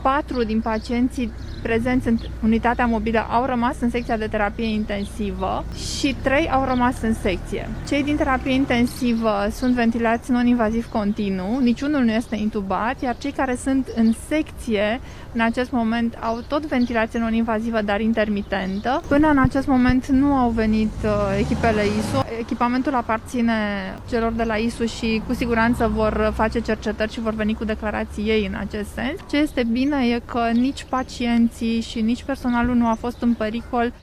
4 din pacienții prezenți în unitatea mobilă au rămas în secția de terapie intensivă și 3 au rămas în secție. Cei din terapie intensivă sunt ventilați non-invaziv continuu, niciunul nu este intubat, iar cei care sunt în secție în acest moment au tot ventilație non-invazivă, dar intermitentă. Până în acest moment nu au venit echipele ISU. Echipamentul aparține celor de la ISU și cu siguranță vor face cercetări și vor veni cu declarații ei în acest sens. Ce este bine e că nici pacienții și nici personalul nu a fost în pericol.